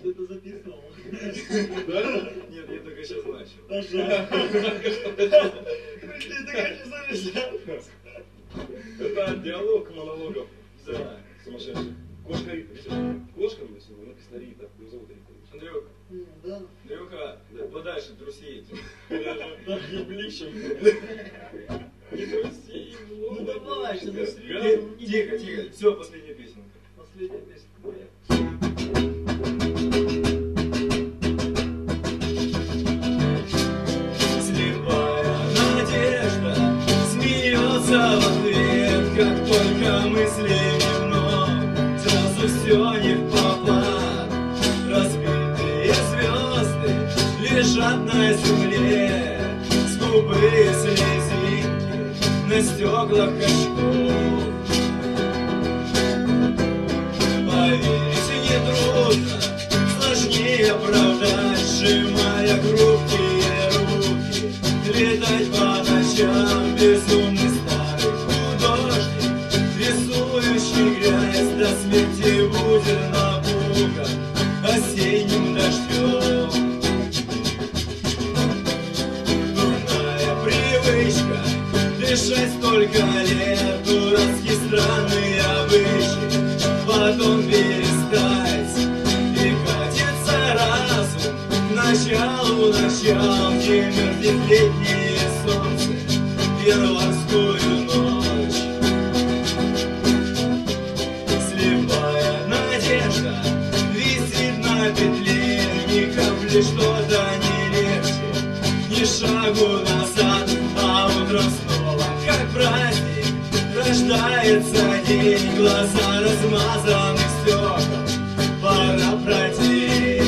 ты это записывал? Да? Нет, я только сейчас начал. Ты только не записал. Это диалог монологов. Да. Сумасшедший. Кошка Рита, видишь? Кошка написана, написано Рита. Ее зовут Рита. Андрюх, Да. Андрюха, подальше труси. Да, я ближе. Не труси, Ну давай, что ты Тихо, тихо. Все, последняя песенка. Последняя песня моя. Слепая надежда смеется в ответ, как только мысли немного, сразу все не в попад. Разбитые звезды лежат на земле, скупые слезинки на стеклах очков. Поверить нетрудно, сложнее оправдать, сжимая хрупкие руки, летать по ночам безумный старый художник, рисующий грязь до смерти будет напуган осенним дождем. Дурная привычка дышать столько лет, дурацкие странные обычаи, потом перестать, и катится разум к началу начал, где мерзнет летнее солнце в январскую ночь. Слепая надежда висит на петле, ни капли что-то не легче, ни шагу назад, а утром снова, как праздник, рождается день, глаза размазаны стекла, пора протереть.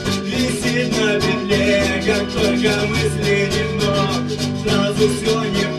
Как только мысли немного, сразу все не